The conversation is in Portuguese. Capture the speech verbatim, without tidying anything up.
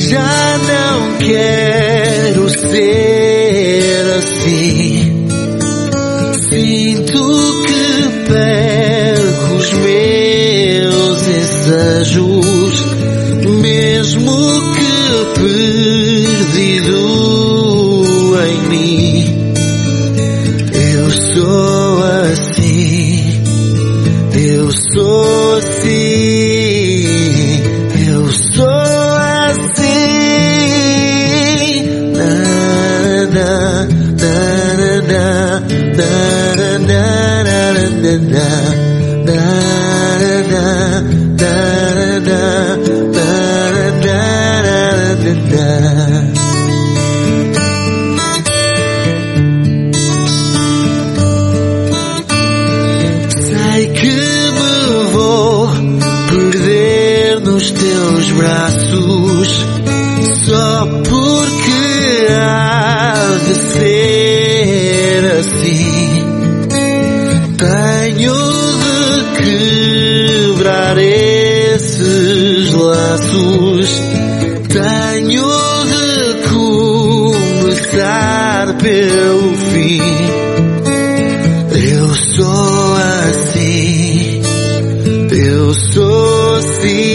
Já não quero ser assim. Sinto que perco os meus desejos, mesmo que perdido em mim. Eu sou assim, eu sou assim, eu sou assim. Na na na na na na na sei que me vou perder nos teus braços, só porque há de ser assim. Tenho de quebrar esses laços, tenho de começar pelo fim. Eu sou assim, eu sou assim.